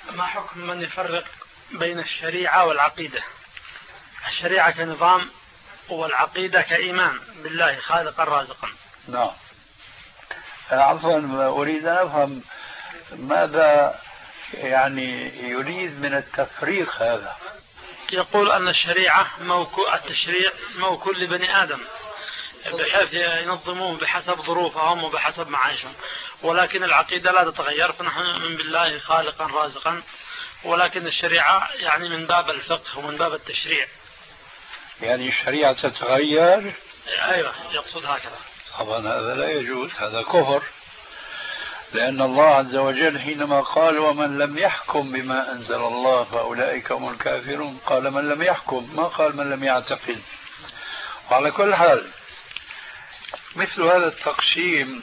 ما حكم من يفرق بين الشريعة والعقيدة؟ الشريعة كنظام والعقيدة كإيمان بالله خالقا رازقا. نعم. عفوا، أريد أن أفهم ماذا يعني يريد من التفريق هذا. يقول أن الشريعة التشريع موكول لبني آدم بحيث ينظموه بحسب ظروفهم وبحسب معايشهم، ولكن العقيدة لا تتغير، فنحن نؤمن بالله خالقا رازقا، ولكن الشريعة يعني من باب الفقه ومن باب التشريع. يعني الشريعة تتغير؟ أيوة، يقصد هكذا. طبعا هذا لا يجوز، هذا كفر، لأن الله عز وجل حينما قال ومن لم يحكم بما أنزل الله فأولئك هم الكافرون، قال من لم يحكم، ما قال من لم يعتقد. وعلى كل حال مثل هذا التقسيم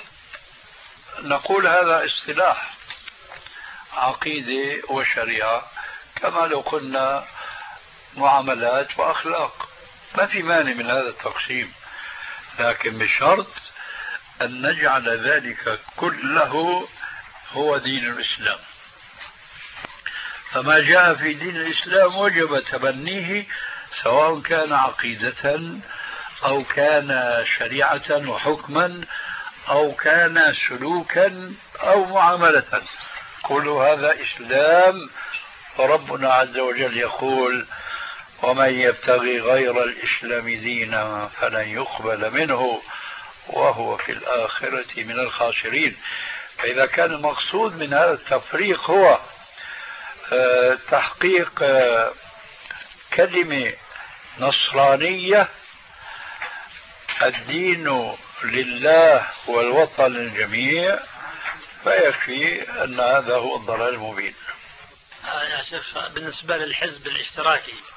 نقول هذا اصطلاح عقيدة وشريعة، كما لو قلنا معاملات وأخلاق، ما في مانع من هذا التقسيم، لكن بشرط أن نجعل ذلك كله هو دين الإسلام. فما جاء في دين الإسلام وجب تبنيه، سواء كان عقيدة أو كان شريعة وحكما أو كان سلوكا أو معاملة، كل هذا إسلام. وربنا عز وجل يقول ومن يبتغي غير الإسلام دينا فلن يقبل منه وهو في الآخرة من الخاسرين. فإذا كان المقصود من هذا التفريق هو تحقيق كلمة نصرانية، الدين لله والوطن للجميع، فيكفي أن هذا هو الضلال المبين. يا شيخ، بالنسبة للحزب الاشتراكي